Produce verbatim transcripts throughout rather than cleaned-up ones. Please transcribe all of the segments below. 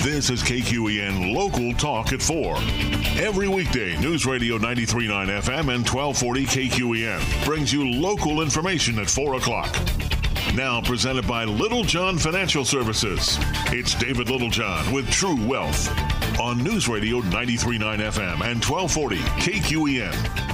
This is K Q E N Local Talk at four. Every weekday, News Radio ninety-three point nine F M and twelve forty K Q E N brings you local information at four o'clock. Now presented by Little John Financial Services. It's David Littlejohn with True Wealth on News Radio ninety-three point nine F M and twelve forty K Q E N.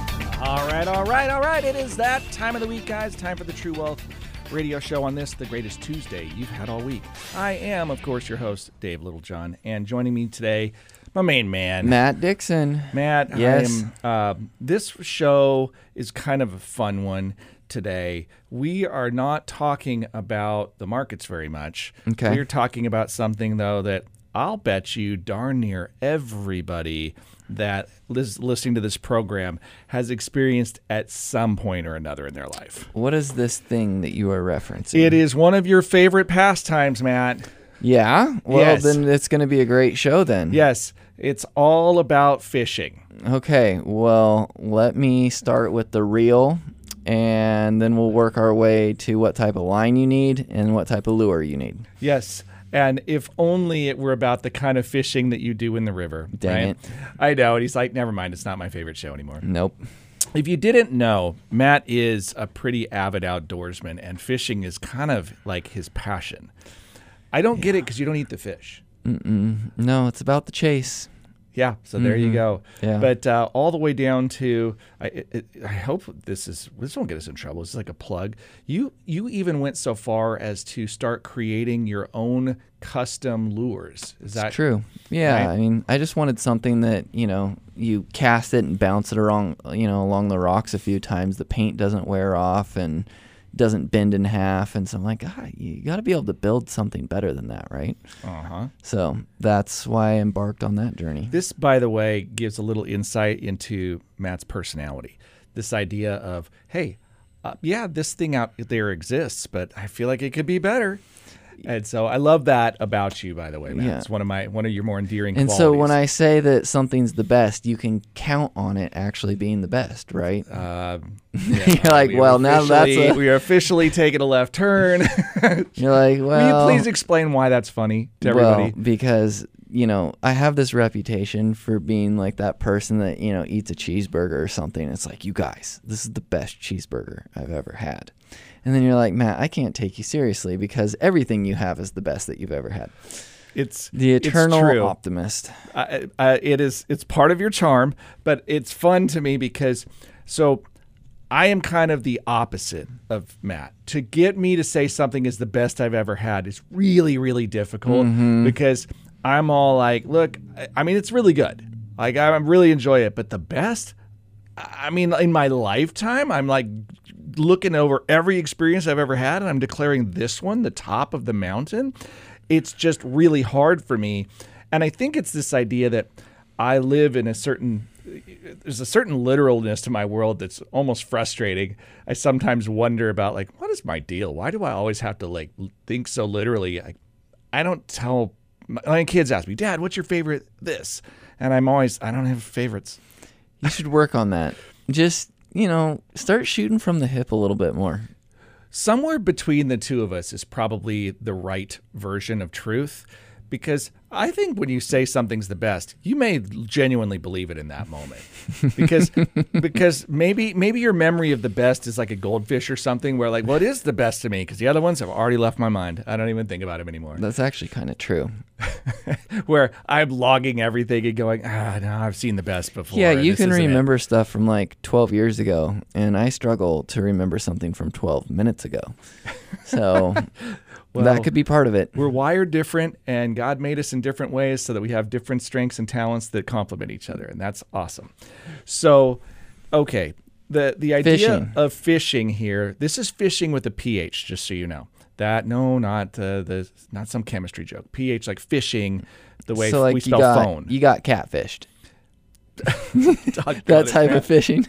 All right, all right, all right. It is that time of the week, guys. Time for the True Wealth radio show on this, the greatest Tuesday you've had all week. I am, of course, your host, Dave Littlejohn, and joining me today, my main man, Matt Dixon. Matt, yes. I am, uh, this show is kind of a fun one today. We are not talking about the markets very much. Okay. We're talking about something, though, that I'll bet you darn near everybody that is listening to this program has experienced at some point or another in their life. What is this thing that you are referencing? It is one of your favorite pastimes, Matt. Yeah? Well, Yes. then it's going to be a great show then. Yes, it's all about fishing. Okay, well, let me start with the reel, and then we'll work our way to what type of line you need and what type of lure you need. Yes. And if only it were about the kind of fishing that you do in the river. Dang right? it. I know. And he's like, never mind. It's not my favorite show anymore. Nope. If you didn't know, Matt is a pretty avid outdoorsman, and fishing is kind of like his passion. I don't get it because you don't eat the fish. Mm-mm. No, it's about the chase. Yeah, so there you Mhm. go. Yeah. But uh, all the way down to, I, it, I hope this is this won't get us in trouble. This is like a plug. You you even went so far as to start creating your own custom lures. Is that It's true. Yeah, right? I mean, I just wanted something that, you know, you cast it and bounce it along, you know, along the rocks a few times. The paint doesn't wear off and doesn't bend in half. And so I'm like, ah, you got to be able to build something better than that, right? Uh-huh. So that's why I embarked on that journey. This, by the way, gives a little insight into Matt's personality. This idea of, hey, uh, yeah, this thing out there exists, but I feel like it could be better. And so I love that about you, by the way, Matt. Yeah. It's one of my one of your more endearing And qualities. so when I say that something's the best, you can count on it actually being the best, right? Uh, You're like, we well, are now that's officially- a- we are officially taking a left turn. You're like, Will well, you please explain why that's funny to everybody? Well, because, you know, I have this reputation for being like that person that, you know, eats a cheeseburger or something. It's like, you guys, this is the best cheeseburger I've ever had. And then you're like, Matt, I can't take you seriously because everything you have is the best that you've ever had. It's The it's eternal true. optimist. I, I, it is. It's part of your charm, but it's fun to me because so I am kind of the opposite of Matt. To get me to say something is the best I've ever had is really, really difficult Mm-hmm. because I'm all like, look, I- I mean, it's really good. Like I really enjoy it, but the best, I mean, in my lifetime, I'm like looking over every experience I've ever had, and I'm declaring this one the top of the mountain. It's just really hard for me. And I think it's this idea that I live in a certain, there's a certain literalness to my world that's almost frustrating. I sometimes wonder about like, what is my deal? Why do I always have to like think so literally? I, I don't tell, my, my kids ask me, Dad, what's your favorite this? And I'm always, I don't have favorites. You should work on that. Just, you know, start shooting from the hip a little bit more. Somewhere between the two of us is probably the right version of truth, because I think when you say something's the best, you may genuinely believe it in that moment. Because because maybe maybe your memory of the best is like a goldfish or something where like, well, it is the best to me because the other ones have already left my mind. I don't even think about them anymore. That's actually kind of true. Where I'm logging everything and going, ah, no, I've seen the best before. Yeah, you This can isn't it." remember stuff from like twelve years ago, and I struggle to remember something from twelve minutes ago. So Well, that could be part of it. We're wired different, and God made us in different ways so that we have different strengths and talents that complement each other, and that's awesome. So, okay, the the idea Fishing. of fishing here, this is fishing with a pH, just so you know. That no, not uh, the not some chemistry joke. pH like fishing, the way so like we you spell got, phone. You got catfished. Doggone That it, type man. of fishing.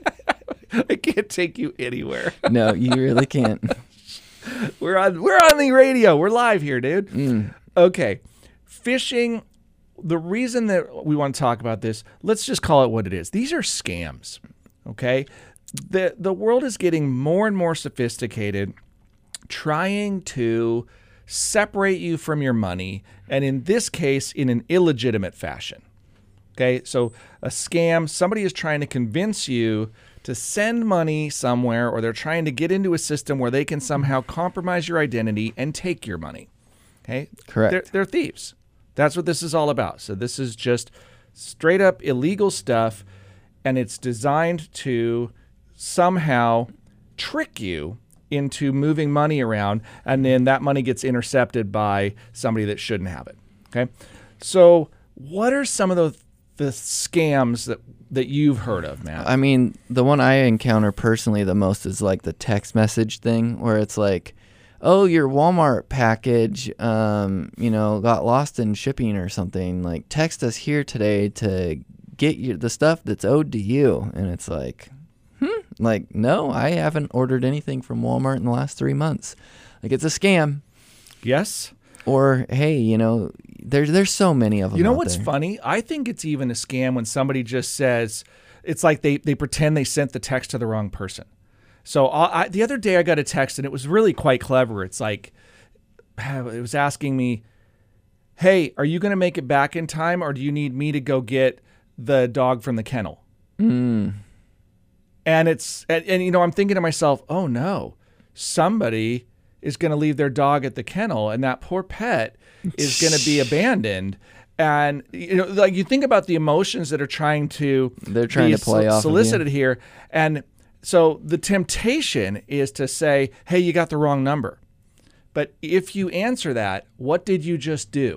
I can't take you anywhere. No, you really can't. We're on we're on the radio. We're live here, dude. Mm. Okay. Fishing, the reason that we want to talk about this, let's just call it what it is. These are scams. Okay? The the world is getting more and more sophisticated trying to separate you from your money, and in this case, in an illegitimate fashion. Okay, so a scam, somebody is trying to convince you to send money somewhere, or they're trying to get into a system where they can somehow compromise your identity and take your money. Okay, Correct. They're, they're thieves. That's what this is all about. So this is just straight up illegal stuff, and it's designed to somehow trick you into moving money around, and then that money gets intercepted by somebody that shouldn't have it. Okay, so what are some of the the scams that that you've heard of, Matt? I mean, the one I encounter personally the most is like the text message thing, where it's like, oh, your Walmart package, um, you know, got lost in shipping or something. Like, text us here today to get you the stuff that's owed to you. And it's like, hmm, like, no, I haven't ordered anything from Walmart in the last three months. Like, it's a scam. Yes. Or, hey, you know, there's there's so many of them. You know out what's there. funny? I think it's even a scam when somebody just says, it's like they, they pretend they sent the text to the wrong person. So I, I, the other day I got a text, and it was really quite clever. It's like, it was asking me, hey, are you going to make it back in time, or do you need me to go get the dog from the kennel? Mm. And it's, and, and you know, I'm thinking to myself, oh no, somebody is going to leave their dog at the kennel, and that poor pet is going to be abandoned. And you know, like, you think about the emotions that are trying to They're trying be to play off of you. solicited here, and so the temptation is to say, hey, you got the wrong number. But if you answer that, what did you just do?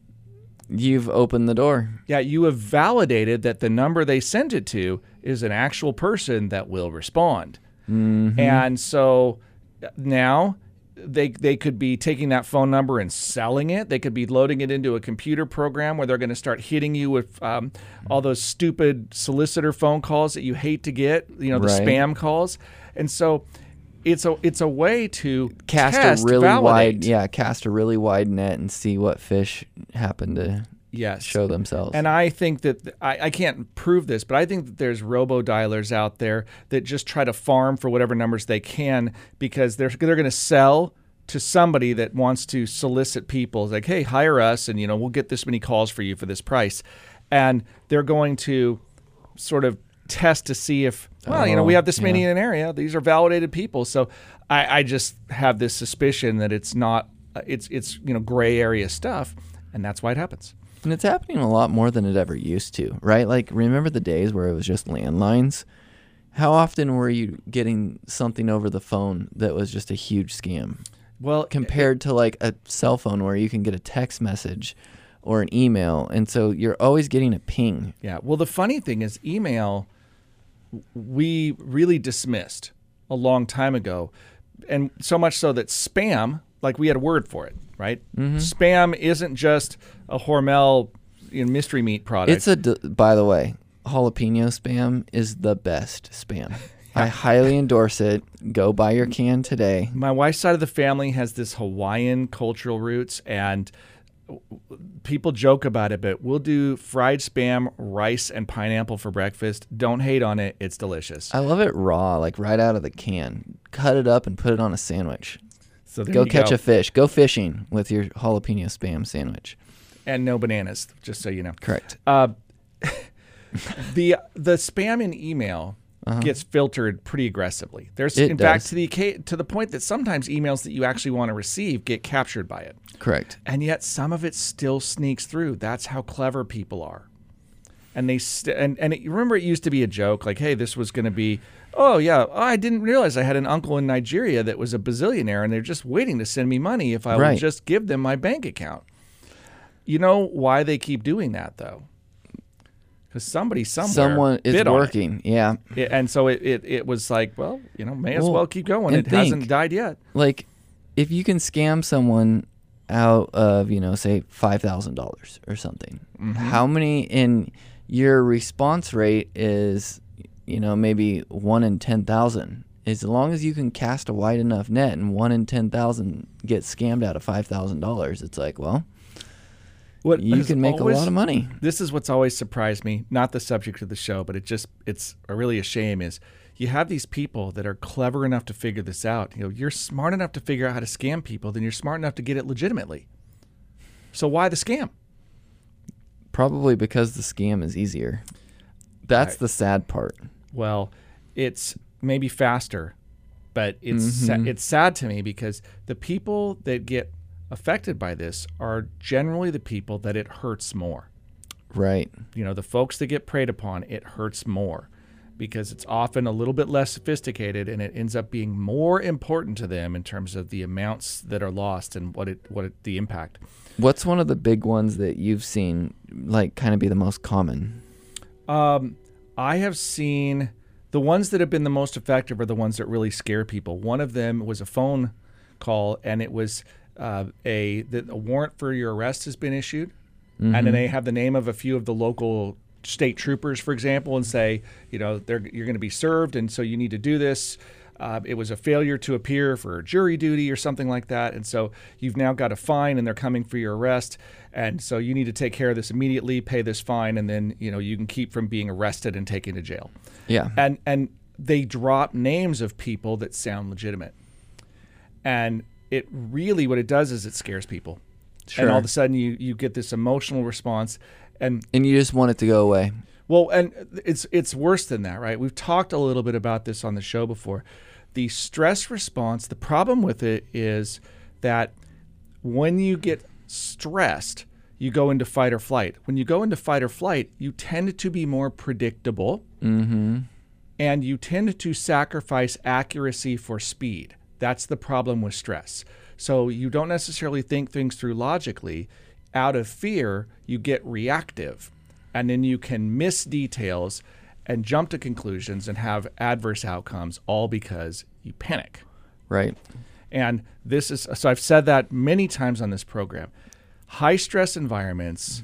You've opened the door. Yeah, you have validated that the number they sent it to is an actual person that will respond. Mm-hmm. And so now they they could be taking that phone number and selling it. They could be loading it into a computer program where they're going to start hitting you with um, all those stupid solicitor phone calls that you hate to get, you know, the Right. spam calls. And so it's a it's a way to Cast test, a really validate. wide, yeah, cast a really wide net and see what fish happen to Yes. show themselves. And I think that I, I can't prove this, but I think that there's robo dialers out there that just try to farm for whatever numbers they can, because they're they're going to sell to somebody that wants to solicit people. It's like, hey, hire us, and you know, we'll get this many calls for you for this price. And they're going to sort of test to see if, well, you know, we have this many yeah. in an area. These are validated people. So I, I just have this suspicion that it's not, it's it's you know, gray area stuff, and that's why it happens. And it's happening a lot more than it ever used to, right? Like, remember the days where it was just landlines? How often were you getting something over the phone that was just a huge scam? Well, Compared to like a cell phone where you can get a text message or an email. And so you're always getting a ping. yeah. Well, the funny thing is, email we really dismissed a long time ago, and so much so that spam, like, we had a word for it, right? Mm-hmm. Spam isn't just a Hormel, you know, mystery meat product. It's a, d- by the way, jalapeno spam is the best spam. I highly endorse it. Go buy your can today. My wife's side of the family has this Hawaiian cultural roots, and people joke about it, but we'll do fried spam, rice, and pineapple for breakfast. Don't hate on it. It's delicious. I love it raw, like right out of the can. Cut it up and put it on a sandwich. So there Go you catch go. a fish. Go fishing with your jalapeno spam sandwich. And no bananas, just so you know. Correct. Uh, the the spam in email Uh-huh. gets filtered pretty aggressively. There's, It in fact, does. to the ca- to the point that sometimes emails that you actually want to receive get captured by it, Correct. and yet some of it still sneaks through. That's how clever people are. And they st- and and it, remember, it used to be a joke, like, hey, this was going to be, oh yeah, oh, I didn't realize I had an uncle in Nigeria that was a bazillionaire, and they're just waiting to send me money if I Right. would just give them my bank account. You know why they keep doing that, though? Because somebody somewhere Someone is bid on it. working. Yeah. It- and so it, it, it was like, well, you know, may as Well, well keep going. and It hasn't think- died yet. Like, if you can scam someone out of, you know, say five thousand dollars or something, Mm-hmm. how many in your response rate is, you know, maybe one in ten thousand. As long as you can cast a wide enough net and one in ten thousand gets scammed out of five thousand dollars, it's like, well, What you has can make always- a lot of money. This is what's always surprised me, not the subject of the show, but it just, it's a really a shame, is you have these people that are clever enough to figure this out. You know, you're smart enough to figure out how to scam people, then you're smart enough to get it legitimately. So why the scam? Probably because the scam is easier. That's Right. the sad part. Well, it's maybe faster, but it's Mhm. sa- it's sad to me because the people that get affected by this are generally the people that it hurts more. Right. You know, the folks that get preyed upon, it hurts more because it's often a little bit less sophisticated and it ends up being more important to them in terms of the amounts that are lost and what it what it, the impact. What's one of the big ones that you've seen, like, kind of be the most common? Um, I have seen the ones that have been the most effective are the ones that really scare people. One of them was a phone call, and it was uh, a the, a warrant for your arrest has been issued, Mm-hmm. and then they have the name of a few of the local state troopers, for example, and say, you know, they're, you're going to be served, and so you need to do this. Uh, it was a failure to appear for jury duty or something like that, and so you've now got a fine, and they're coming for your arrest, and so you need to take care of this immediately, pay this fine, and then you know you can keep from being arrested and taken to jail. Yeah. And and they drop names of people that sound legitimate, and it really what it does is it scares people, Sure. and all of a sudden you you get this emotional response, and And you just want it to go away. well, and it's it's worse than that, right? We've talked a little bit about this on the show before. The stress response, the problem with it is that when you get stressed, you go into fight or flight. When you go into fight or flight, you tend to be more predictable, Mm-hmm. and you tend to sacrifice accuracy for speed. That's the problem with stress. So you don't necessarily think things through logically. Out of fear, you get reactive, and then you can miss details and jump to conclusions and have adverse outcomes, all because you panic. Right. And this is so I've said that many times on this program. High stress environments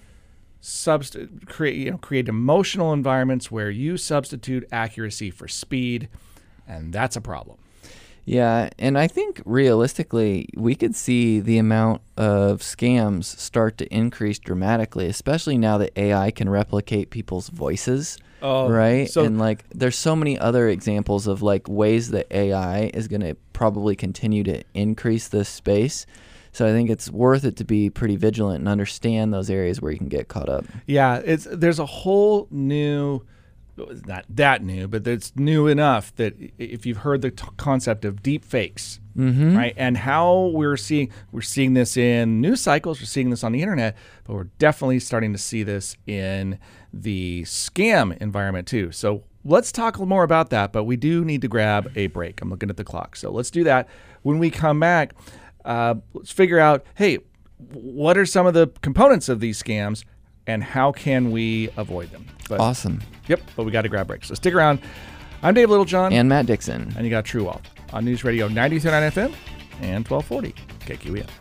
subst- create you know, create emotional environments where you substitute accuracy for speed, and that's a problem. Yeah, and I think realistically, we could see the amount of scams start to increase dramatically, especially now that A I can replicate people's voices, Oh, right? so- and like, there's so many other examples of like ways that A I is going to probably continue to increase this space. So I think it's worth it to be pretty vigilant and understand those areas where you can get caught up. Yeah, it's there's a whole new, not that new, but it's new enough that if you've heard the t- concept of deep fakes, Mm-hmm. right, and how we're seeing we're seeing this in news cycles, we're seeing this on the internet, but we're definitely starting to see this in the scam environment too. So let's talk more about that, but we do need to grab a break. I'm looking at the clock, so let's do that. When we come back, uh, let's figure out, hey, what are some of the components of these scams, and how can we avoid them? But, Awesome. Yep, but we got to grab breaks. So stick around. I'm Dave Littlejohn, And Matt Dixon. and you got True Wealth on News Radio ninety-three point nine F M and twelve forty K Q E N.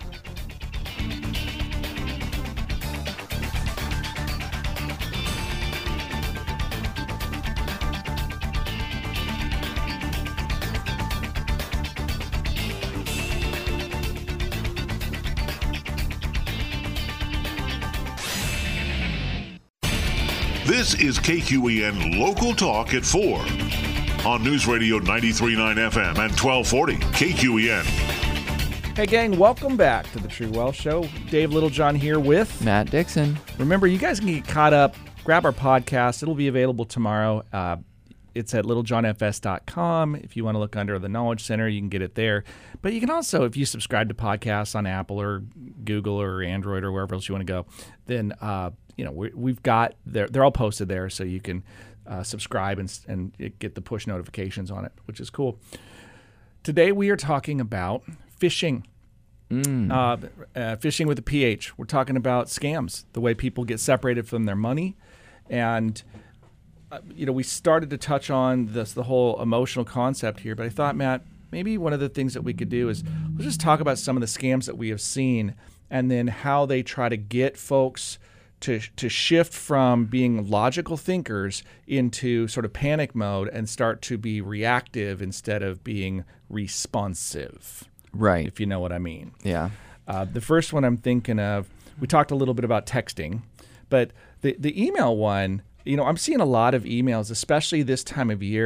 This is K Q E N Local Talk at four on News Radio ninety-three point nine F M and twelve forty K Q E N. Hey, gang, welcome back to the True Wealth Show. Dave Littlejohn here with... Matt Dixon. Remember, you guys can get caught up. Grab our podcast. It'll be available tomorrow. Uh, it's at littlejohn f s dot com. If you want to look under the Knowledge Center, you can get it there. But you can also, if you subscribe to podcasts on Apple or Google or Android or wherever else you want to go, then uh, you know we, we've got they're they're all posted there, so you can uh, subscribe and and get the push notifications on it, which is cool. Today we are talking about phishing. Mm. Uh, uh, phishing with a P H. We're talking about scams, the way people get separated from their money. And, uh, you know, we started to touch on this, the whole emotional concept here, but I thought, Matt, maybe one of the things that we could do is let's just talk about some of the scams that we have seen and then how they try to get folks to to shift from being logical thinkers into sort of panic mode and start to be reactive instead of being responsive, Right. if you know what I mean. Yeah. Uh, the first one I'm thinking of, we talked a little bit about texting, but the, the email one, you know, I'm seeing a lot of emails, especially this time of year,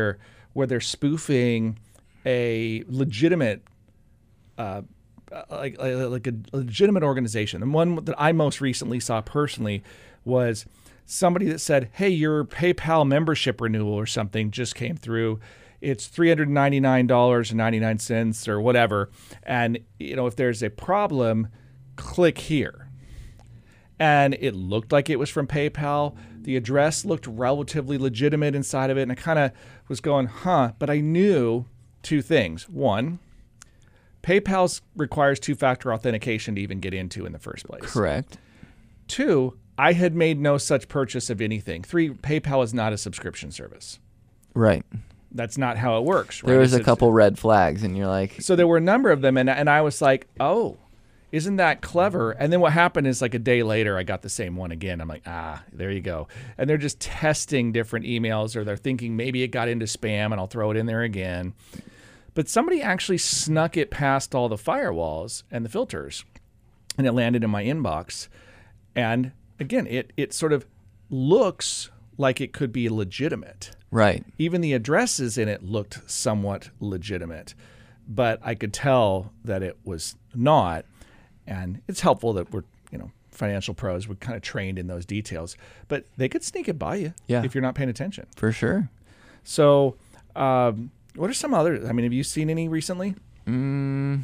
where they're spoofing a legitimate, uh, like like a legitimate organization. The one that I most recently saw personally was somebody that said, "Hey, your PayPal membership renewal or something just came through. It's three hundred ninety-nine dollars and ninety-nine cents or whatever. And you know, if there's a problem, click here." And it looked like it was from PayPal. The address looked relatively legitimate inside of it. And I kind of was going, huh, but I knew two things. One, PayPal requires two-factor authentication to even get into in the first place. Correct. Two, I had made no such purchase of anything. Three, PayPal is not a subscription service. Right. That's not how it works. Right? There was It's- a couple red flags, and you're like, So there were a number of them, and and I was like, oh, isn't that clever? And then what happened is like a day later, I got the same one again. I'm like, ah, there you go. And they're just testing different emails, or they're thinking maybe it got into spam, and I'll throw it in there again. But somebody actually snuck it past all the firewalls and the filters, and it landed in my inbox. And again, it it sort of looks like it could be legitimate. right. Even the addresses in it looked somewhat legitimate, but I could tell that it was not. And it's helpful that we're, you know, financial pros. We're kind of trained in those details, but they could sneak it by you Yeah. if you're not paying attention. For sure. So, um, what are some others? I mean, have you seen any recently? Mm,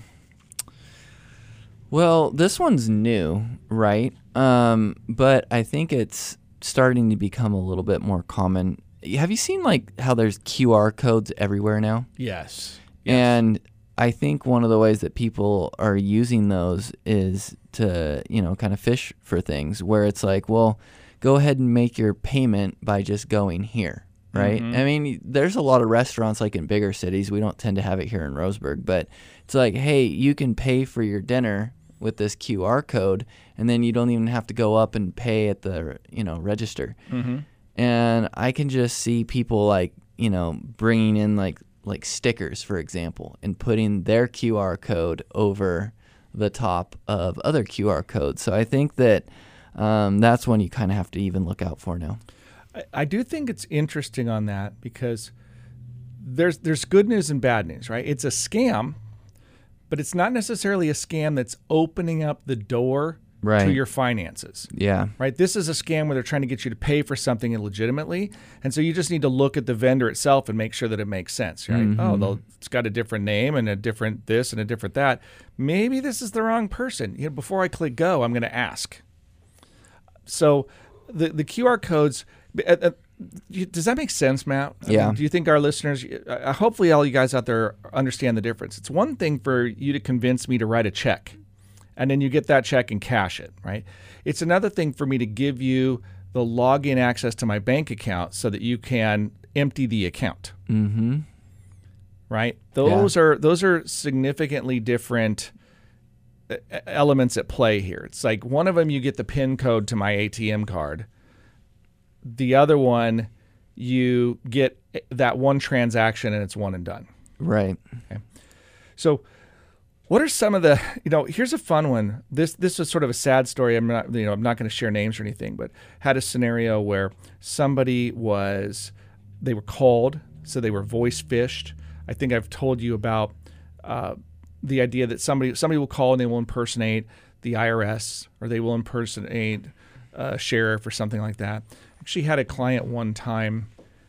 well, this one's new, right? Um, but I think it's starting to become a little bit more common. Have you seen like how there's Q R codes everywhere now? Yes. And I think one of the ways that people are using those is to, you know, kind of fish for things where it's like, well, go ahead and make your payment by just going here, right? Mhm. I mean, there's a lot of restaurants like in bigger cities. We don't tend to have it here in Roseburg, but it's like, hey, you can pay for your dinner with this Q R code, and then you don't even have to go up and pay at the, you know, register. Mm-hmm. And I can just see people like, you know, bringing in like like stickers, for example, and putting their Q R code over the top of other Q R codes. So I think that um, that's one you kind of have to even look out for now. I, I do think it's interesting on that because there's there's good news and bad news, right? It's a scam, but it's not necessarily a scam that's opening up the door to Right. your finances. Yeah. Right. This is a scam where they're trying to get you to pay for something illegitimately. And so you just need to look at the vendor itself and make sure that it makes sense. Right. Mhm. Oh, they'll, it's got a different name and a different this and a different that. Maybe this is the wrong person. You know, before I click go, I'm going to ask. So the, the Q R codes, uh, uh, you- does that make sense, Matt? I Yeah. mean, do you think our listeners, uh, hopefully all you guys out there understand the difference? It's one thing for you to convince me to write a check, and then you get that check and cash it, right? It's another thing for me to give you the login access to my bank account so that you can empty the account, Mm-hmm. right? Those are those are significantly different uh, elements at play here. It's like one of them you get the PIN code to my A T M card. The other one you get that one transaction and it's one and done. Right. So what are some of the, you know, here's a fun one. This this is sort of a sad story. I'm not, you know, I'm not going to share names or anything, but had a scenario where somebody was, they were called, so they were voice phished. I think I've told you about uh, the idea that somebody somebody will call and they will impersonate the I R S or they will impersonate a sheriff or something like that. Actually had a client one time,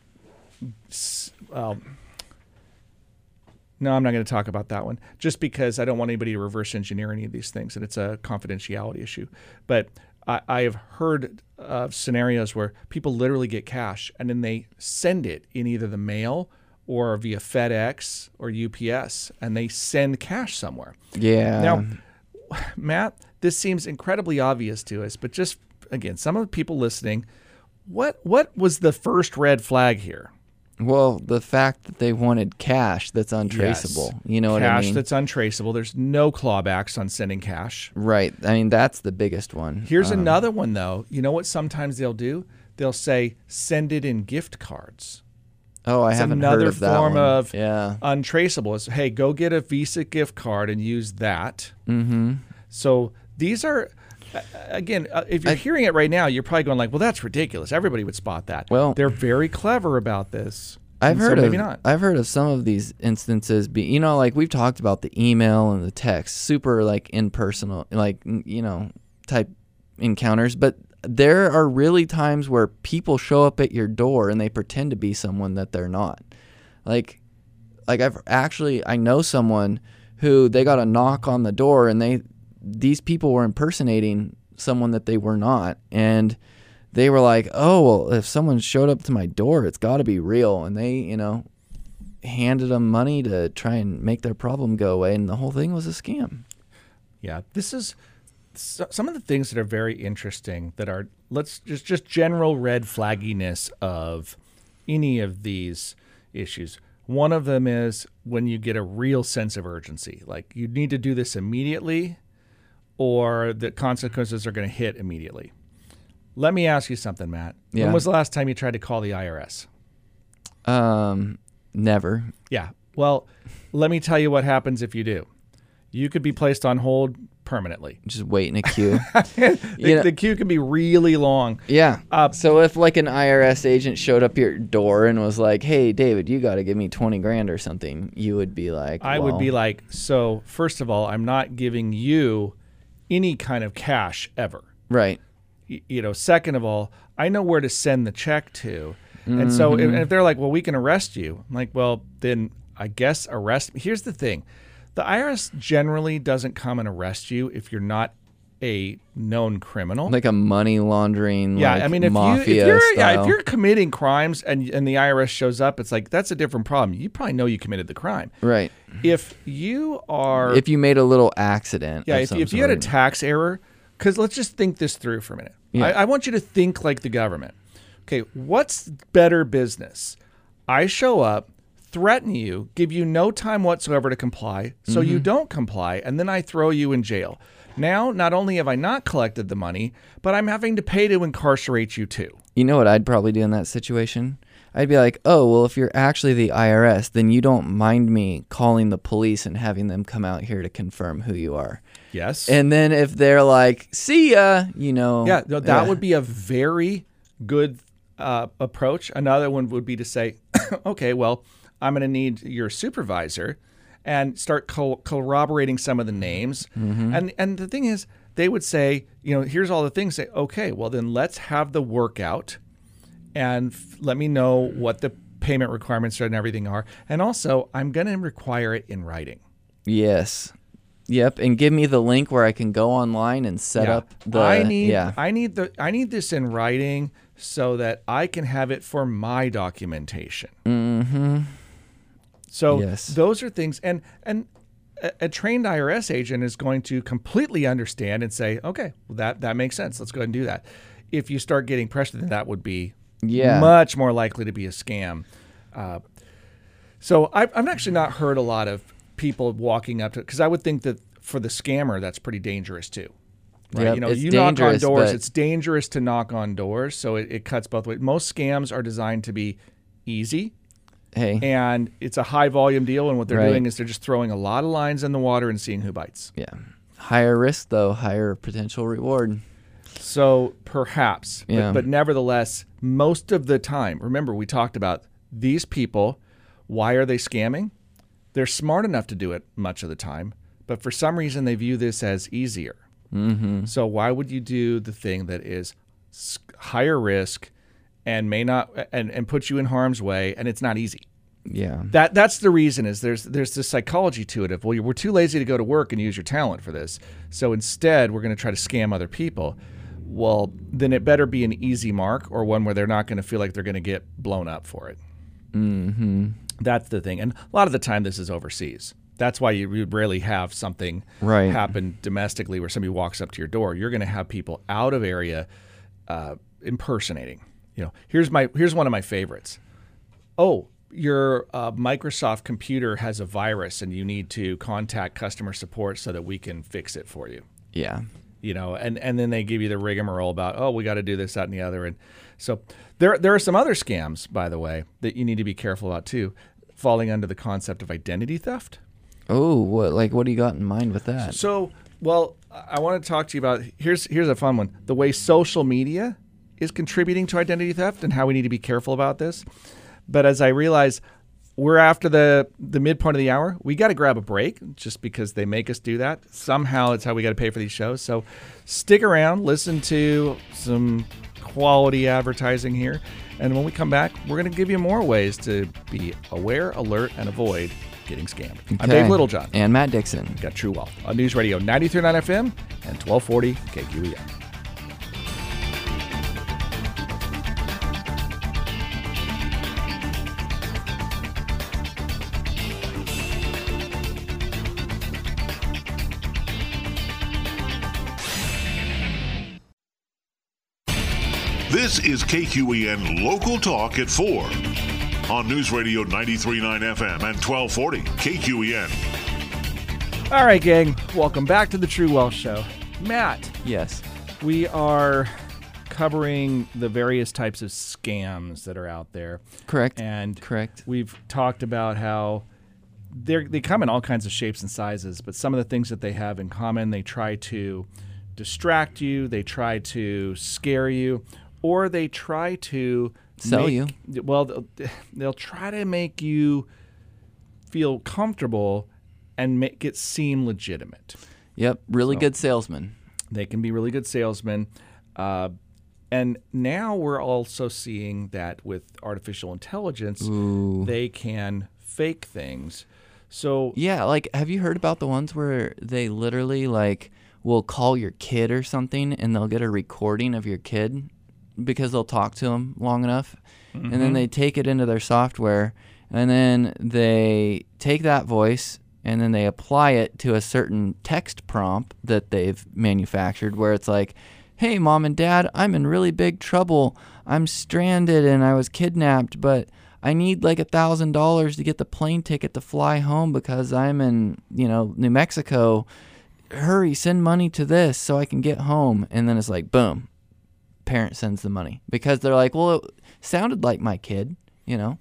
well, no, I'm not going to talk about that one just because I don't want anybody to reverse engineer any of these things, and it's a confidentiality issue. But I, I have heard of scenarios where people literally get cash and then they send it in either the mail or via FedEx or U P S, and they send cash somewhere. Yeah. Now, Matt, this seems incredibly obvious to us, but just, again, some of the people listening, what what was the first red flag here? Well, the fact that they wanted cash that's untraceable. Yes. You know what I Cash mean? that's untraceable. There's no clawbacks on sending cash. Right. I mean, that's the biggest one. Here's Um, another one, though. You know what sometimes they'll do? They'll say, send it in gift cards. Oh, I It's haven't another heard of that form one. of Yeah. untraceable. It's, hey, go get a Visa gift card and use that. Mm-hmm. So these are, uh, again, uh, if you're I- hearing it right now, you're probably going like, well, that's ridiculous. Everybody would spot that. Well- they're very clever about this. I've And heard so of maybe not. I've heard of some of these instances be, you know, like we've talked about the email and the text, super like impersonal, like, you know, type encounters, but there are really times where people show up at your door and they pretend to be someone that they're not. Like like I've actually I know someone who they got a knock on the door and they these people were impersonating someone that they were not, and they were like, oh, well, if someone showed up to my door, it's got to be real. And they, you know, handed them money to try and make their problem go away. And the whole thing was a scam. Yeah, this is so, some of the things that are very interesting that are, let's just, just general red flagginess of any of these issues. One of them is when you get a real sense of urgency, like you need to do this immediately or the consequences are going to hit immediately. Let me ask you something, Matt. Yeah. When was the last time you tried to call the I R S? Um, never. Yeah. Well, let me tell you what happens if you do. You could be placed on hold permanently. Just wait in a queue. the, You know- the queue can be really long. Yeah. Uh, So if like an I R S agent showed up at your door and was like, hey, David, you got to give me twenty grand or something, you would be like, I would well, be like, so first of all, I'm not giving you any kind of cash ever. right. Y- You know, second of all, I know where to send the check to. And so if, if they're like, well, we can arrest you. I'm like, well, then I guess arrest me. Here's the thing. The I R S generally doesn't come and arrest you if you're not a known criminal. Like a money laundering, yeah, like I mean, if you mafia if you're yeah, style. if you're committing crimes and and the I R S shows up, it's like that's a different problem. You probably know you committed the crime. right. If you are If you made a little accident. Yeah, of if, some if you had a sort. tax error, because let's just think this through for a minute. Yeah. I, I want you to think like the government. Okay, what's better business? I show up, threaten you, give you no time whatsoever to comply, so Mm-hmm. you don't comply, and then I throw you in jail. Now, not only have I not collected the money, but I'm having to pay to incarcerate you too. You know what I'd probably do in that situation? I'd be like, oh, well, if you're actually the I R S, then you don't mind me calling the police and having them come out here to confirm who you are. Yes. And then if they're like, see ya, you know. Yeah, no, that would be a very good uh, approach. Another one would be to say, okay, well, I'm going to need your supervisor and start co- corroborating some of the names. Mm-hmm. And and the thing is, they would say, you know, here's all the things. Say, okay, well, then let's have the workout and f- let me know what the payment requirements and everything are. And also, I'm going to require it in writing. Yes. Yep. And give me the link where I can go online and set Yeah. up the. I need yeah. I need the I need this in writing so that I can have it for my documentation. Mm-hmm. So Yes. those are things, and and a, a trained I R S agent is going to completely understand and say, okay, well, that that makes sense. Let's go ahead and do that. If you start getting pressure, then that would be Yeah. much more likely to be a scam. Uh, so I've, I've actually not heard a lot of people walking up to, because I would think that for the scammer, that's pretty dangerous too. Right? Yep, you know, it's you knock on dangerous, doors. but- It's dangerous to knock on doors, so it, it cuts both ways. Most scams are designed to be easy, Hey. and it's a high volume deal. And what they're Right. doing is they're just throwing a lot of lines in the water and seeing who bites. Yeah. Higher risk, though, higher potential reward. So perhaps, Yeah. but, but nevertheless, most of the time, remember we talked about these people. Why are they scamming? They're smart enough to do it much of the time, but for some reason they view this as easier. Mm-hmm. So why would you do the thing that is s- higher risk and may not and, and put you in harm's way, and it's not easy? Yeah. That that's the reason is there's there's this psychology to it of, well, we're too lazy to go to work and use your talent for this, so instead we're going to try to scam other people. Well, then it better be an easy mark or one where they're not going to feel like they're going to get blown up for it. Mm-hmm. That's the thing. And a lot of the time this is overseas. That's why you would rarely have something Right. happen domestically where somebody walks up to your door. You're going to have people out of area uh, impersonating. You know, here's my here's one of my favorites. Oh, your uh, Microsoft computer has a virus and you need to contact customer support so that we can fix it for you. Yeah. You know, and, and then they give you the rigmarole about, oh, we got to do this, that, and the other. And so there there are some other scams, by the way, that you need to be careful about too, falling under the concept of identity theft. Oh, what like what do you got in mind with that? So, well, I want to talk to you about, here's here's a fun one, the way social media is contributing to identity theft and how we need to be careful about this. But as I realize we're after the, the midpoint of the hour, we got to grab a break just because they make us do that. Somehow it's how we got to pay for these shows. So stick around, listen to some quality advertising here. And when we come back, we're going to give you more ways to be aware, alert, and avoid getting scammed. Okay. I'm Dave Littlejohn. And Matt Dixon. Got True Wealth on News Radio ninety-three point nine F M and twelve forty K Q E M. This is K Q E N Local Talk at four on News Radio ninety-three point nine F M and twelve forty K Q E N. All right, gang. Welcome back to the True Wealth Show. Matt. Yes. We are covering the various types of scams that are out there. Correct. And Correct. We've talked about how they they come in all kinds of shapes and sizes, but some of the things that they have in common, they try to distract you, they try to scare you, or they try to sell make, you. Well, they'll, they'll try to make you feel comfortable and make it seem legitimate. Yep. Really So- good salesman. They can be really good salesmen. Uh, and now we're also seeing that with artificial intelligence, Ooh. they can fake things. So Yeah, like have you heard about the ones where they literally like will call your kid or something and they'll get a recording of your kid because they'll talk to them long enough, and then they take it into their software, and then they take that voice and then they apply it to a certain text prompt that they've manufactured where it's like, hey, mom and dad, I'm in really big trouble. I'm stranded and I was kidnapped, but I need like a thousand dollars to get the plane ticket to fly home because I'm in, you know, New Mexico. Hurry, send money to this so I can get home. And then it's like, boom, parent sends the money because they're like, well, it sounded like my kid, you know?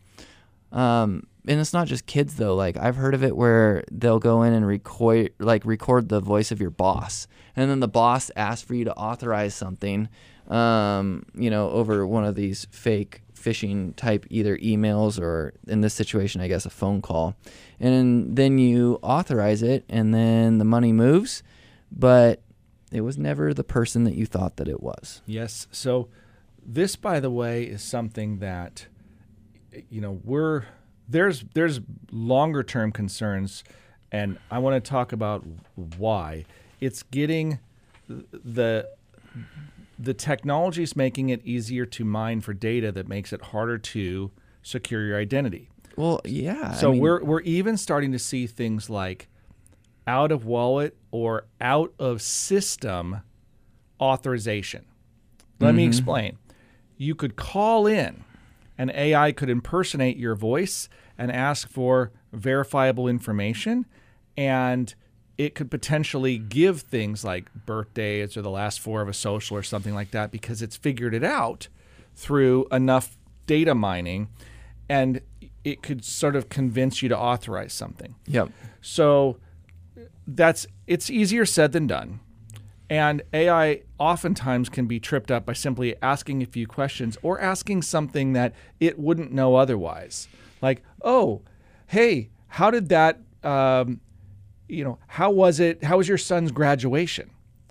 Um, and it's not just kids though. Like I've heard of it where they'll go in and record, like record the voice of your boss. And then the boss asks for you to authorize something, um, you know, over one of these fake phishing type either emails or in this situation, I guess a phone call. And then you authorize it and then the money moves, but it was never the person that you thought that it was. yes, so this, by the way, is something that, you know, we're there's there's longer term concerns, and I want to talk about why. It's getting the the technology is making it easier to mine for data that makes it harder to secure your identity. Well, yeah. So I mean, we're we're even starting to see things like out of wallet or out of system authorization. Let Mm-hmm. me explain. You could call in, and A I could impersonate your voice and ask for verifiable information, and it could potentially give things like birthdays or the last four of a social or something like that because it's figured it out through enough data mining, and it could sort of convince you to authorize something. Yep. So that's it's easier said than done. And A I oftentimes can be tripped up by simply asking a few questions or asking something that it wouldn't know otherwise. Like, oh, hey, how did that, um, you know, how was it, how was your son's graduation?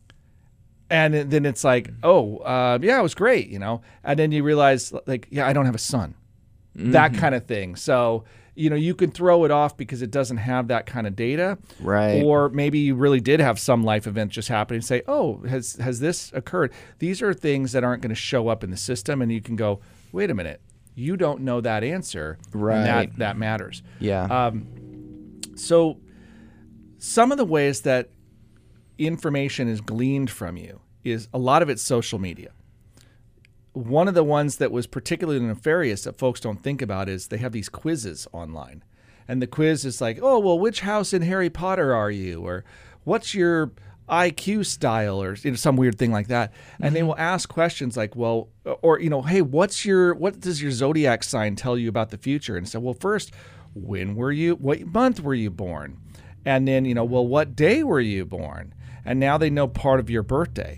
And then it's like, oh, uh, yeah, it was great, you know. And then you realize, like, yeah, I don't have a son. That kind of thing. So, you know, you can throw it off because it doesn't have that kind of data. Right. Or maybe you really did have some life event just happen and say, oh, has has this occurred? These are things that aren't going to show up in the system. And you can go, wait a minute, you don't know that answer. Right. And that, that matters. Yeah. Um, so some of the ways that information is gleaned from you is a lot of it's social media. One of the ones that was particularly nefarious that folks don't think about is they have these quizzes online. And the quiz is like, oh, well, which house in Harry Potter are you? Or what's your I Q style? Or you know, some weird thing like that. And mm-hmm. they will ask questions like, well, or, you know, hey, what's your, what does your zodiac sign tell you about the future? And so, well, first, when were you, what month were you born? And then, you know, well, what day were you born? And now they know part of your birthday.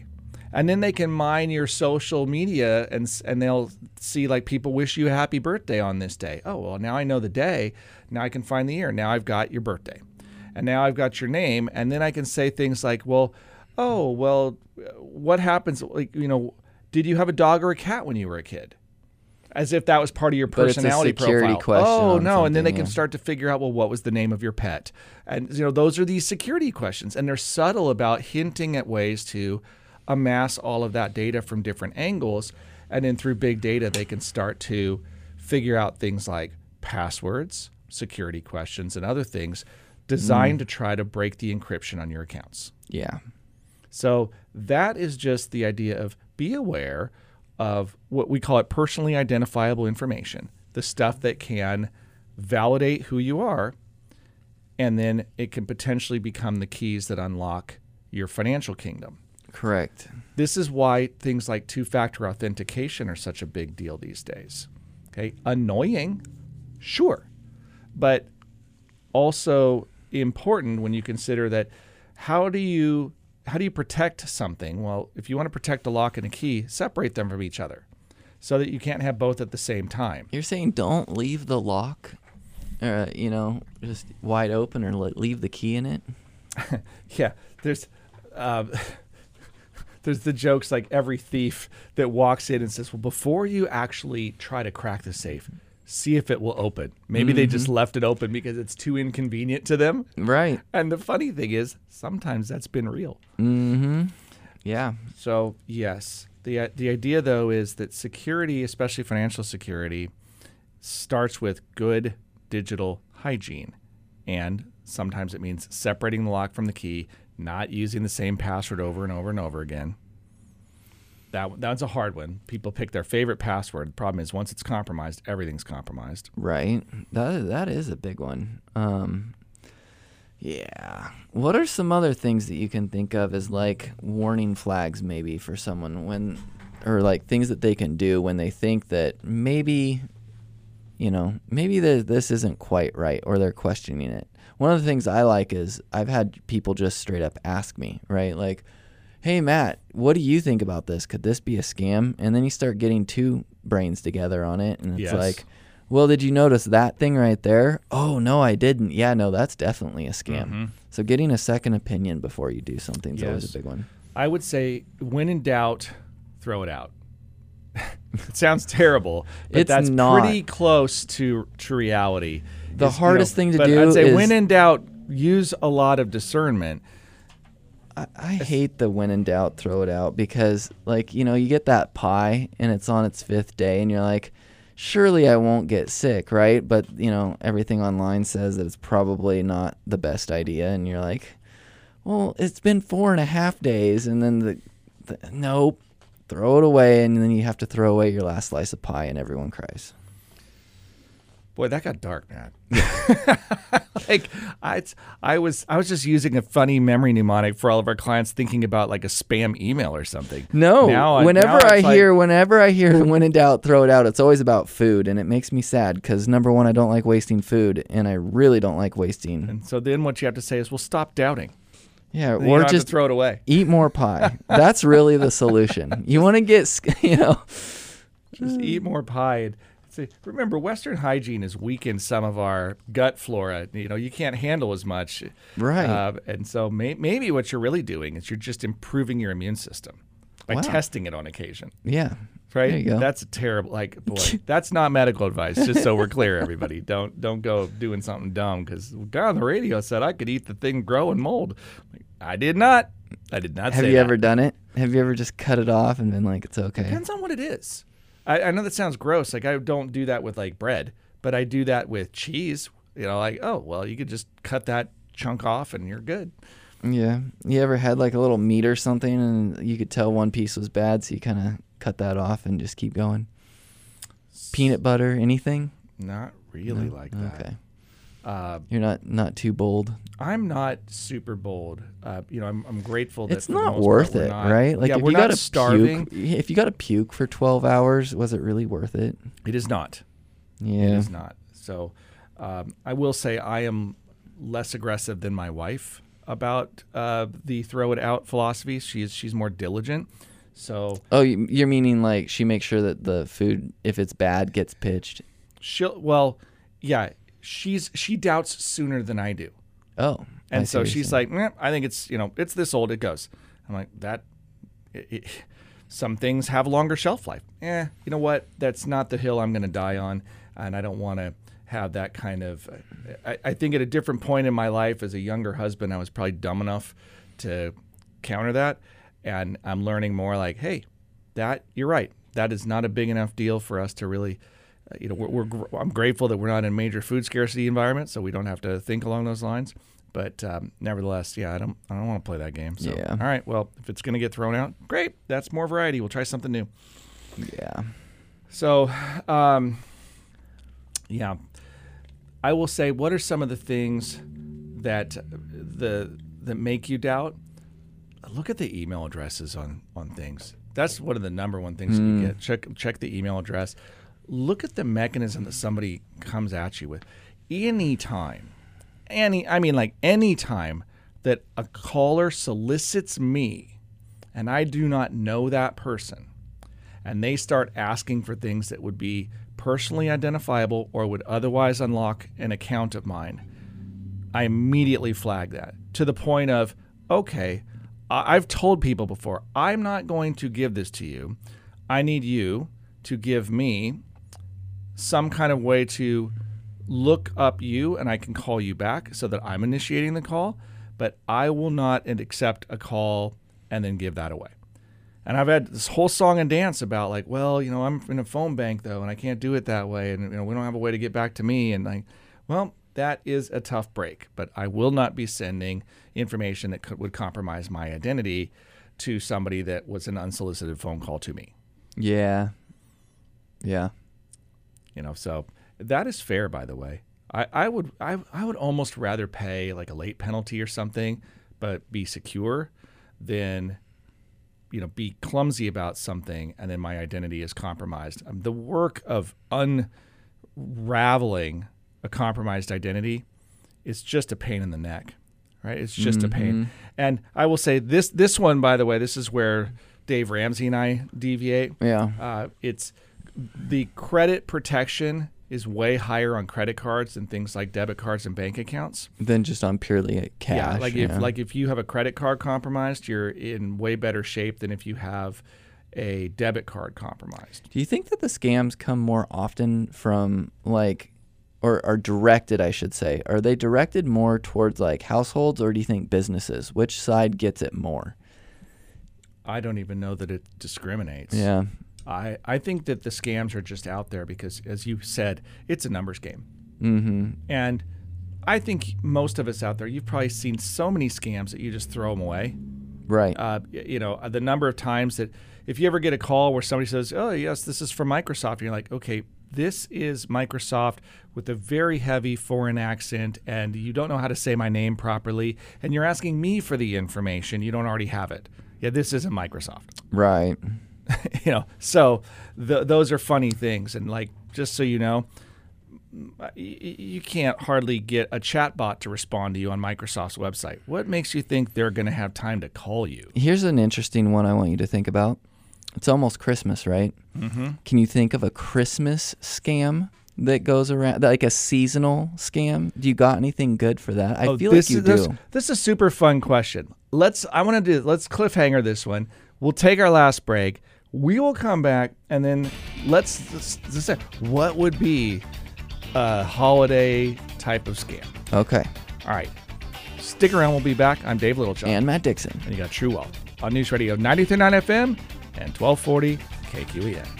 And then they can mine your social media and and they'll see like people wish you a happy birthday on this day. Oh, well, now I know the day. Now I can find the year. Now I've got your birthday. And now I've got your name. And then I can say things like, well, oh, well, what happens? Like, you know, did you have a dog or a cat when you were a kid? As if that was part of your personality but it's a security profile. question Oh, on no. And then they something, can yeah. start to figure out, well, what was the name of your pet? And, you know, those are these security questions. And they're subtle about hinting at ways to amass all of that data from different angles. And then through big data, they can start to figure out things like passwords, security questions, and other things designed mm. to try to break the encryption on your accounts. Yeah. So that is just the idea of be aware of what we call it personally identifiable information, the stuff that can validate who you are, and then it can potentially become the keys that unlock your financial kingdom. Correct. This is why things like two-factor authentication are such a big deal these days. Okay, annoying, sure, but also important when you consider that how do you how do you protect something? Well, if you want to protect a lock and a key, separate them from each other so that you can't have both at the same time. You're saying don't leave the lock, uh, you know, just wide open, or leave the key in it? Yeah, there's um, there's the jokes like every thief that walks in and says, well, before you actually try to crack the safe, see if it will open. Maybe mm-hmm. they just left it open because it's too inconvenient to them. Right. And the funny thing is, sometimes that's been real. Mm-hmm. Yeah. So, yes. The, the idea, though, is that security, especially financial security, starts with good digital hygiene. And sometimes it means separating the lock from the key, not using the same password over and over and over again. That that's a hard one. People pick their favorite password. The problem is once it's compromised, everything's compromised. Right. That that is a big one. Um, yeah. What are some other things that you can think of as like warning flags maybe for someone when, or like things that they can do when they think that maybe, you know, maybe the, this isn't quite right or they're questioning it? One of the things I like is I've had people just straight up ask me, right? Like, hey, Matt, what do you think about this? Could this be a scam? And then you start getting two brains together on it. And it's yes. like, well, did you notice that thing right there? Oh, no, I didn't. Yeah, no, that's definitely a scam. Mm-hmm. So getting a second opinion before you do something is yes. always a big one. I would say when in doubt, throw it out. It sounds terrible, but it's that's not. pretty close to, to reality. The is, hardest you know, thing to but do I'd say is... when in doubt, use a lot of discernment. I, I hate the when in doubt, throw it out, because, like, you know, you get that pie and it's on its fifth day and you're like, surely I won't get sick, right? But, you know, everything online says that it's probably not the best idea. And you're like, well, it's been four and a half days. And then the, the nope, throw it away. And then you have to throw away your last slice of pie and everyone cries. Boy, that got dark, Matt. like I, I was, I was just using a funny memory mnemonic for all of our clients, thinking about like a spam email or something. No, now, whenever now I like, hear, whenever I hear, when in doubt, throw it out. It's always about food, and it makes me sad because number one, I don't like wasting food, and I really don't like wasting. And so then what you have to say is, well, stop doubting. Yeah, then or you don't just have to throw it away. Eat more pie. That's really the solution. You want to get, you know, just eat more pie. And, remember, Western hygiene has weakened some of our gut flora. You know, you can't handle as much. Right. Uh, and so may, maybe what you're really doing is you're just improving your immune system by wow. testing it on occasion. Yeah. Right? There you go. That's a terrible, like, boy, that's not medical advice, just so we're clear, everybody. Don't don't go doing something dumb, because the guy on the radio said I could eat the thing, grow, and mold. Like, I did not. I did not Have say you that. ever done it? Have you ever just cut it off and been like, it's okay? Depends on what it is. I, I know that sounds gross. Like, I don't do that with, like, bread, but I do that with cheese. You know, like, oh, well, you could just cut that chunk off and you're good. Yeah. You ever had, like, a little meat or something and you could tell one piece was bad, so you kind of cut that off and just keep going? Peanut butter, anything? Not really no? like that. Okay. Uh, You're not, not too bold? I'm not super bold. Uh, you know, I'm, I'm grateful that it's for the not most worth part, we're it, not, right? Like, yeah, if we're you not got starving. Puke, if you got to puke for twelve hours, was it really worth it? It is not. Yeah. It is not. So um, I will say I am less aggressive than my wife about uh, the throw it out philosophy. She's she's more diligent. So, Oh, you- you're meaning like she makes sure that the food, if it's bad, gets pitched. she'll well, yeah, she's she doubts sooner than I do. Oh, I And see so what you're she's saying. like, eh, I think it's, you know, it's this old, it goes. I'm like, that, it, it, some things have a longer shelf life. Eh, you know what? That's not the hill I'm going to die on. And I don't want to have that kind of, I, I think at a different point in my life as a younger husband, I was probably dumb enough to counter that. And I'm learning more like, hey, that, you're right. That is not a big enough deal for us to really, uh, you know, we're, we're, I'm grateful that we're not in a major food scarcity environment, so we don't have to think along those lines. But um, nevertheless, yeah, I don't, I don't want to play that game. So, Yeah. all right, well, if it's going to get thrown out, great. That's more variety. We'll try something new. Yeah. So, um, yeah, I will say, what are some of the things that the that make you doubt? Look at the email addresses on on things. That's one of the number one things that you get. Check check the email address. Look at the mechanism that somebody comes at you with. Anytime, any I mean like any time that a caller solicits me, and I do not know that person, and they start asking for things that would be personally identifiable or would otherwise unlock an account of mine, I immediately flag that to the point of, okay, I- I've told people before, I'm not going to give this to you. I need you to give me some kind of way to look up you and I can call you back so that I'm initiating the call, but I will not accept a call and then give that away. And I've had this whole song and dance about like, well, you know, I'm in a phone bank though, and I can't do it that way, and you know, we don't have a way to get back to me, and like, well, that is a tough break. But I will not be sending information that could, would compromise my identity to somebody that was an unsolicited phone call to me. Yeah. Yeah. You know, so that is fair, by the way. I, I would I, I would almost rather pay like a late penalty or something, but be secure than, you know, be clumsy about something and then my identity is compromised. Um, the work of unraveling a compromised identity is just a pain in the neck, right? It's just Mm-hmm. a pain. And I will say this this one, by the way, this is where Dave Ramsey and I deviate. Yeah. Uh, it's the credit protection is way higher on credit cards than things like debit cards and bank accounts. Than just on purely cash. Yeah, like yeah. if like if you have a credit card compromised, you're in way better shape than if you have a debit card compromised. Do you think that the scams come more often from like, or are directed, I should say, are they directed more towards like households, or do you think businesses? Which side gets it more? I don't even know that it discriminates. Yeah. I, I think that the scams are just out there because, as you said, it's a numbers game. Mm-hmm. And I think most of us out there, you've probably seen so many scams that you just throw them away. Right. Uh, y- you know, the number of times that if you ever get a call where somebody says, oh, yes, this is from Microsoft, and you're like, okay, this is Microsoft with a very heavy foreign accent, and you don't know how to say my name properly, and you're asking me for the information. You don't already have it. Yeah, this isn't Microsoft. Right. You know, so th- those are funny things. And like, just so you know, y- you can't hardly get a chatbot to respond to you on Microsoft's website. What makes you think they're going to have time to call you? Here's an interesting one I want you to think about. It's almost Christmas, right? Mm-hmm. Can you think of a Christmas scam that goes around, like a seasonal scam? Do you got anything good for that? I Oh, feel this like you is, this, do. This is a super fun question. Let's. I want to do. Let's cliffhanger this one. We'll take our last break. We will come back and then let's. let's, let's say, what would be a holiday type of scam? Okay. All right. Stick around. We'll be back. I'm Dave Littlejohn. And Matt Dixon. And you got True Wealth on News Radio ninety-three point nine F M and twelve forty K Q E N.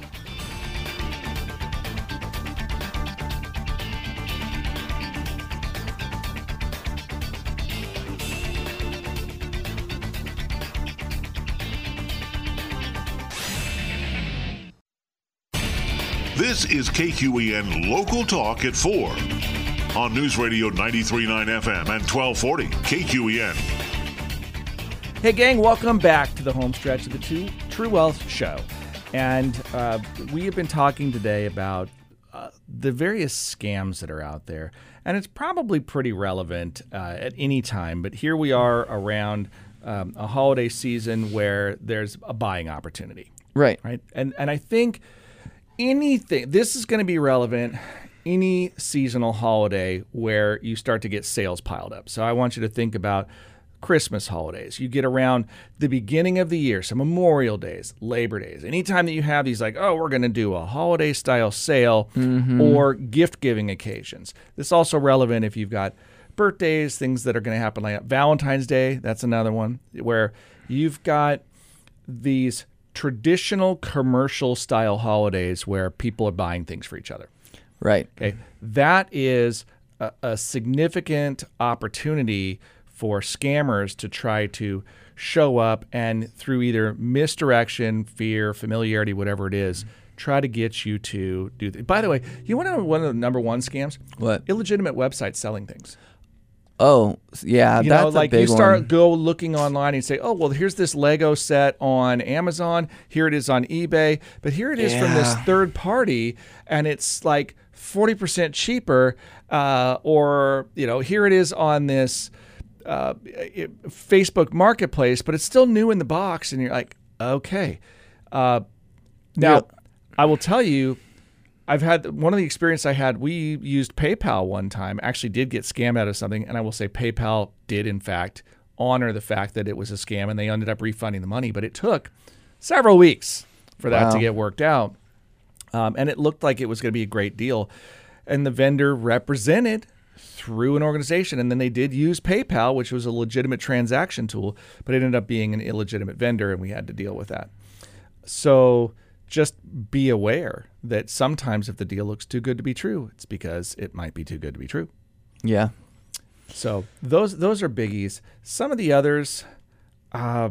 This is K Q E N Local Talk at four on News Radio ninety-three point nine F M and twelve forty K Q E N. Hey, gang, welcome back to the home stretch of the True, True Wealth Show. And uh, we have been talking today about uh, the various scams that are out there. And it's probably pretty relevant uh, at any time. But here we are around um, a holiday season where there's a buying opportunity. Right. Right. And and I think anything, this is going to be relevant, any seasonal holiday where you start to get sales piled up. So I want you to think about Christmas holidays. You get around the beginning of the year, some Memorial Days, Labor Days. Anytime that you have these like, oh, we're going to do a holiday style sale mm-hmm. or gift giving occasions. This is also relevant if you've got birthdays, things that are going to happen like that. Valentine's Day, that's another one where you've got these traditional commercial style holidays where people are buying things for each other. Right. Okay. That is a, a significant opportunity for scammers to try to show up and through either misdirection, fear, familiarity, whatever it is, try to get you to do that. By the way, you want to know one of the number one scams? What? Illegitimate websites selling things. Oh, yeah, you that's know, like a big you start one. go looking online and say, oh, well, here's this Lego set on Amazon. Here it is on eBay. But here it is from this Yeah. third party, and it's like forty percent cheaper. Uh, or, you know, here it is on this uh, Facebook Marketplace, but it's still new in the box. And you're like, okay. Uh, now, Yeah. I will tell you, I've had one of the experience I had, we used PayPal one time, actually did get scammed out of something. And I will say PayPal did, in fact, honor the fact that it was a scam and they ended up refunding the money. But it took several weeks for that Wow. to get worked out. Um, and it looked like it was going to be a great deal. And the vendor represented through an organization. And then they did use PayPal, which was a legitimate transaction tool, but it ended up being an illegitimate vendor and we had to deal with that. So just be aware that sometimes if the deal looks too good to be true, it's because it might be too good to be true. Yeah. So those those are biggies. Some of the others, uh,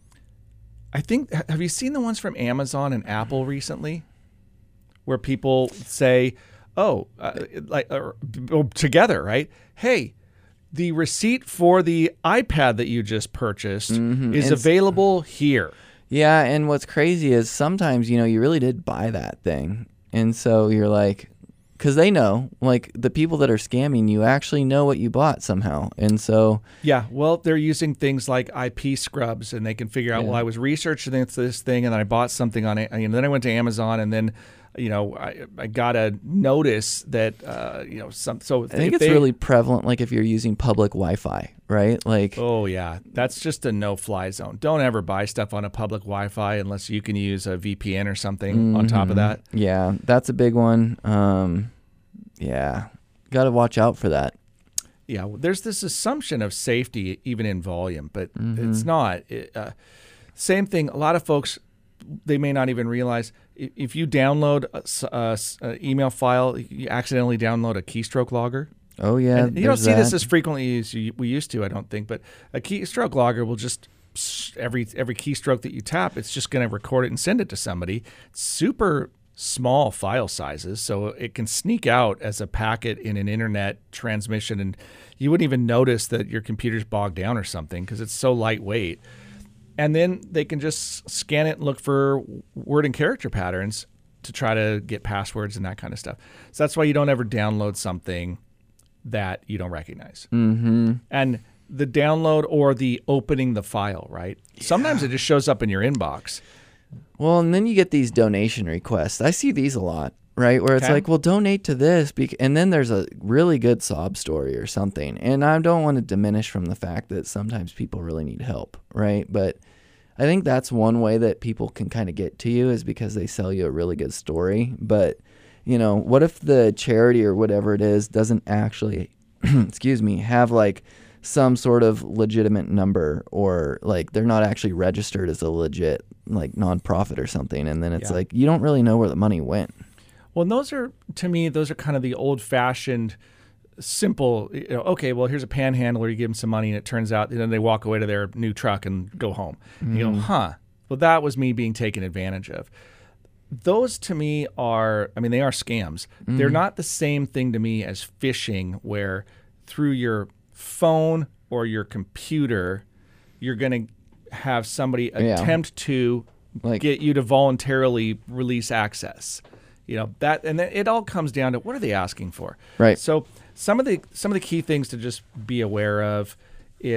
I think, have you seen the ones from Amazon and Apple recently, where people say, "Oh, uh, like uh, together, right? Hey, the receipt for the iPad that you just purchased Mm-hmm. is And s- available here." Yeah, and what's crazy is sometimes, you know, you really did buy that thing. And so you're like, because they know, like the people that are scamming you actually know what you bought somehow. And so, Yeah, well, they're using things like I P scrubs, and they can figure out, Yeah. well, I was researching this, this thing, and then I bought something on it, and then I went to Amazon, and then, you know, I, I got a notice that, uh, you know, some. So I think it's really prevalent, like if you're using public Wi-Fi, right? Like, Oh yeah, that's just a no-fly zone. Don't ever buy stuff on a public Wi-Fi unless you can use a V P N or something on top of that. yeah, that's a big one. Um, yeah, got to watch out for that. Yeah, well, there's this assumption of safety even in volume, but it's not. It, uh, same thing. A lot of folks, they may not even realize i- if you download a, s- a s- a email file, you accidentally download a keystroke logger. Oh yeah, And you don't there's see this that. as frequently as you, we used to, I don't think, but a keystroke logger will just s- every every keystroke that you tap, it's just going to record it and send it to somebody. It's super small file sizes, so it can sneak out as a packet in an internet transmission, and you wouldn't even notice that your computer's bogged down or something because it's so lightweight. And then they can just scan it and look for word and character patterns to try to get passwords and that kind of stuff. So that's why you don't ever download something that you don't recognize. Mm-hmm. And the download or the opening the file, right? Sometimes it just shows up in your inbox. Well, and then you get these donation requests. I see these a lot, right? Where it's Okay. like, well, donate to this. bec- And then there's a really good sob story or something. And I don't want to diminish from the fact that sometimes people really need help, right? But I think that's one way that people can kind of get to you is because they sell you a really good story. But, you know, what if the charity or whatever it is doesn't actually, excuse me, have like some sort of legitimate number, or like they're not actually registered as a legit like nonprofit or something, and then it's Yeah. like you don't really know where the money went. Well, and those are, to me, those are kind of the old-fashioned, simple, you know, okay, well, here's a panhandler, you give them some money, and it turns out, and then they walk away to their new truck and go home. And you go, huh, well, that was me being taken advantage of. Those, to me, are, I mean, they are scams. They're not the same thing to me as phishing, where through your phone or your computer, you're going to have somebody Yeah. attempt to Like- get you to voluntarily release access. You know, that, and then it all comes down to what are they asking for? Right. So some of the some of the key things to just be aware of is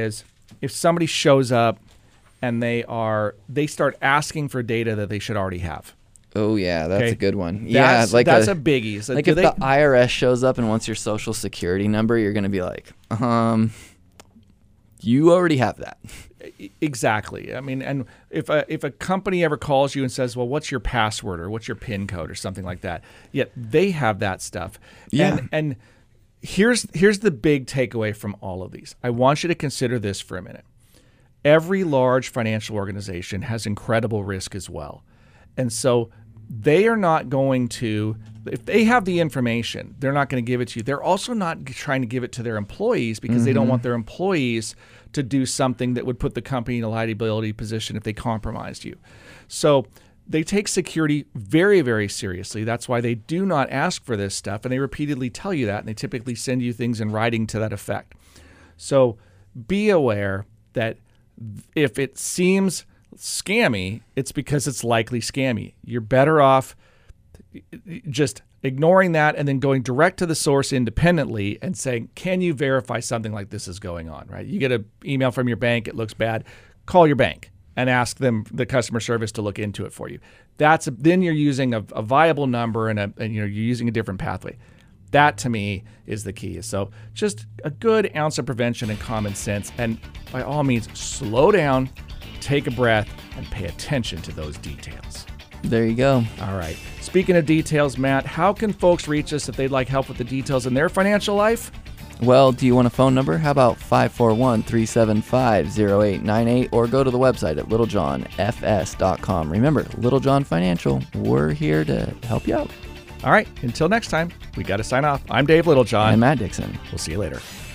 if somebody shows up and they are they start asking for data that they should already have. Oh yeah, that's Okay. a good one. That's, yeah, like that's a, a, biggie. So like do if they, the I R S shows up and wants your social security number, you're gonna be like, um, you already have that. Exactly. I mean, and if a if a company ever calls you and says, "Well, what's your password or what's your PIN code or something like that?" Yet they have that stuff. Yeah. And, and here's here's the big takeaway from all of these. I want you to consider this for a minute. Every large financial organization has incredible risk as well, and so they are not going to. If they have the information, they're not going to give it to you. They're also not trying to give it to their employees because mm-hmm. they don't want their employees to do something that would put the company in a liability position if they compromised you. So they take security very, very seriously. That's why they do not ask for this stuff, and they repeatedly tell you that, and they typically send you things in writing to that effect. So be aware that if it seems scammy, it's because it's likely scammy. You're better off just ignoring that and then going direct to the source independently and saying, can you verify something like this is going on, right? You get an email from your bank, it looks bad, call your bank and ask them, the customer service, to look into it for you. That's a, then you're using a, a viable number and, a, and you know, you're using a different pathway. That, to me, is the key. So just a good ounce of prevention and common sense, and by all means, slow down, take a breath, and pay attention to those details. There you go. All right. Speaking of details, Matt, how can folks reach us if they'd like help with the details in their financial life? Well, do you want a phone number? How about five four one, three seven five, zero eight nine eight, or go to the website at littlejohn f s dot com. Remember, Little John Financial, we're here to help you out. All right. Until next time, we got to sign off. I'm Dave Littlejohn. I'm Matt Dixon. We'll see you later.